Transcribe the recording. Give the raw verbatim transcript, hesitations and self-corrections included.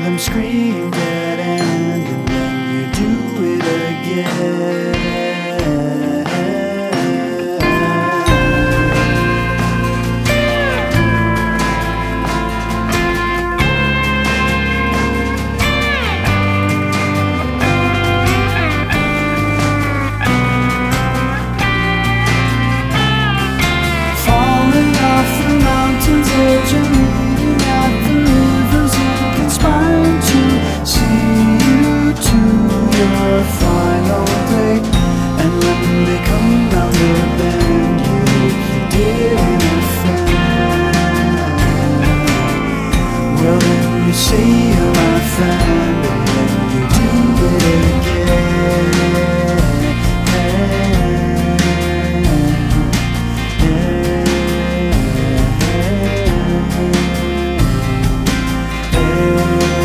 them scream dead end, and then you do it again. Falling off the mountain's edge and leading out the rivers and conspiring to see you to your final day. And when they come round the bend, you, you didn't offend. Well, then you say